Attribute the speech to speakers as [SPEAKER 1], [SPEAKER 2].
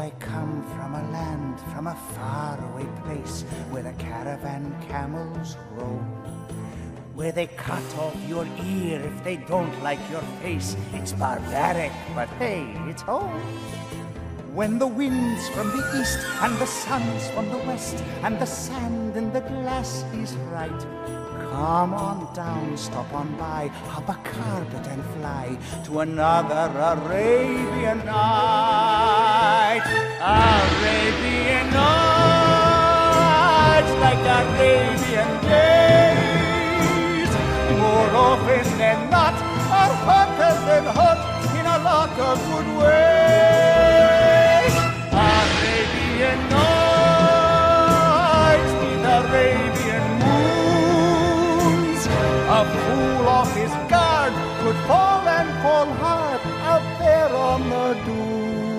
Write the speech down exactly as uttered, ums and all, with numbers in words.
[SPEAKER 1] I come from a land, from a faraway place, where the caravan camels roam, where they cut off your ear if they don't like your face. It's barbaric, but hey, it's home. When the wind's from the east and the sun's from the west and the sand in the glass is right, come on down, stop on by, hop a carpet and fly to another Arabian night. Arabian nights like Arabian days, more often than not, are hotter than hot in a lot of good ways. Arabian nights with Arabian moons, a fool off his guard could fall and fall hard out there on the dunes.